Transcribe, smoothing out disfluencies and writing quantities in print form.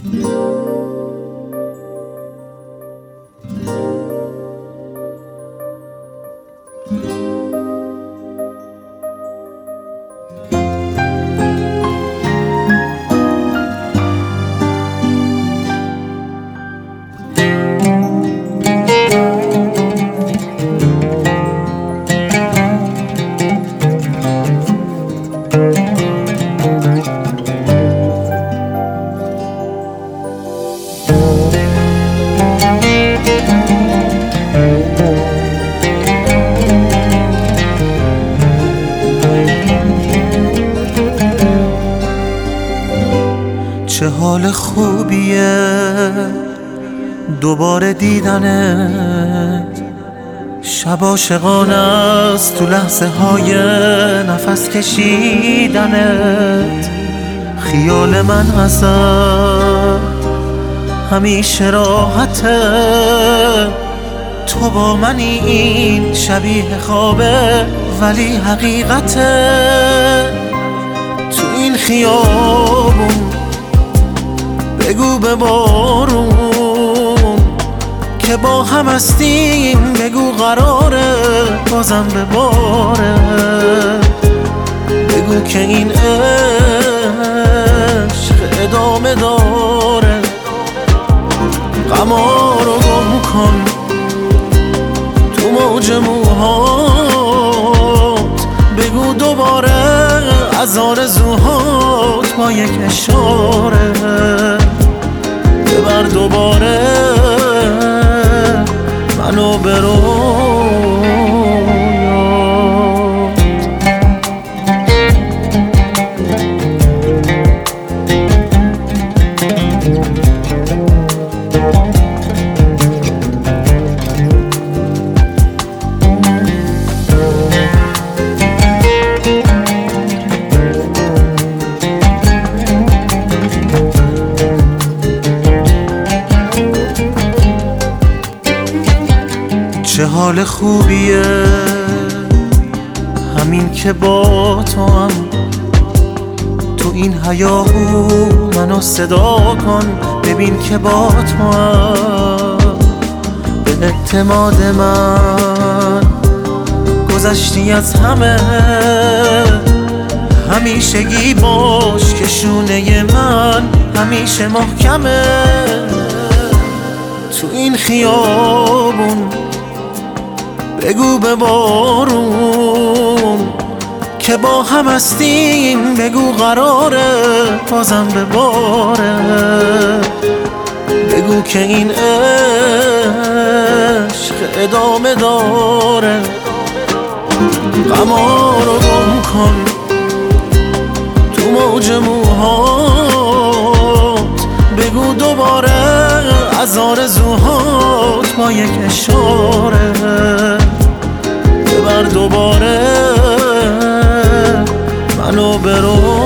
چه حال خوبیه دوباره دیدنت، شب عاشقانه است تو لحظه های نفس کشیدنت. خیال من ازت همیشه راحته، تو با منی این شبیه خوابه ولی حقیقته. تو این خیابون بگو به بارون که با هم هستیم، بگو قراره بازم بباره، بگو که این عشق ادامه داره. غما رو گم کن تو موج موهات، بگو دوباره از آرزوهات با یک اشاره، ببر دوباره منو به چه حال خوبیه همین که با تو هم تو این هیاهو منو صدا کن، ببین که با تو هم به اعتماد من گذشتی از همه. همیشگی باش که شونه من همیشه محکمه. تو این خیابون بگو به بارون که با هم هستیم، بگو قراره بازم بباره، بگو که این عشق ادامه داره. غما رو گم کن تو موج موهات، بگو دوباره از آرزوهات با یک اشاره، ببر دوباره منو برو.